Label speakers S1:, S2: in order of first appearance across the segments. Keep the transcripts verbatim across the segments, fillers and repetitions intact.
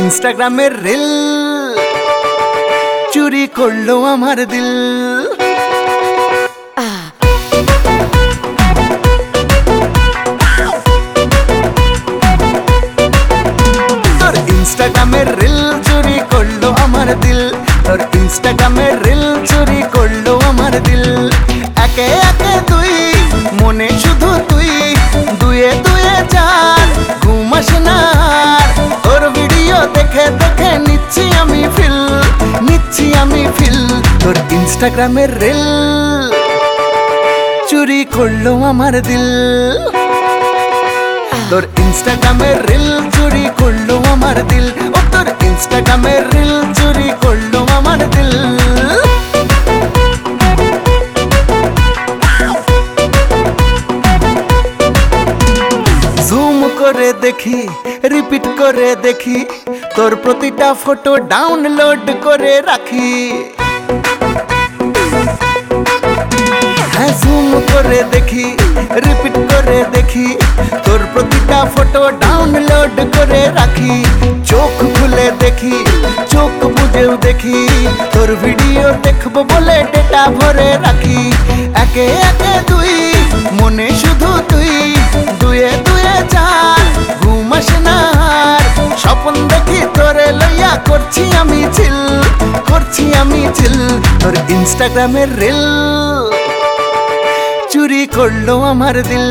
S1: ইনস্টাগ্রামের রিল চুরি করলো আমার দিল। তোর ইনস্টাগ্রামের রিল চুরি করলো আমার দিল, তোর ইনস্টাগ্রামের রিল চুরি করলো আমার দিল। একে একে তুই মনে শুধু তুই, দুয়ে দুয়ে চার ঘুম আসে না আর। তোর ভিডিও দেখে দেখে নিচ্ছি আমি ফিল, নিচ্ছি আমি ফিল। তোর ইনস্টাগ্রামের রিল চুরি করলো আমার দিল, তোর ইনস্টাগ্রামের রিল চুরি করলো আমার দিল। ও তোর ইনস্টাগ্রামের রিল চুরি করলো আমার দিল। জুম করে দেখি, রিপিট করে দেখি, তোর প্রতিটা ফটো ডাউনলোড করে রাখি। হ্যাঁ জুম করে দেখি, রিপিট করে দেখি, তোর প্রতিটা ফটো ডাউনলোড করে রাখি। চোখ খুলে দেখি, চোখ বুঝেও দেখি, তোর ভিডিও দেখবো বলে ডেটা ভরে রাখি। একে একে তুই মনে শুধু তুই, দুয়ে দুয়ে চার ঘুম আসে না আর। স্বপ্ন দেখি তোরে লইয়া করছি আমি চিল, করছি আমি চিল। তোর ইনস্টাগ্রামের রিল চুরি করলো আমার দিল,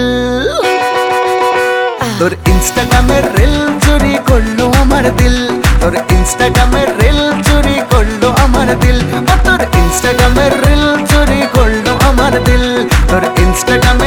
S1: তোর ইনস্টাগ্রামের রিল চুরি করলো আমার দিল। তোর ইনস্টাগ্রামের রিল চুরি করলো আমার দিল। তোর ইনস্টাগ্রামের রিল চুরি করলো আমার দিল। তোর ইনস্টাগ্রামের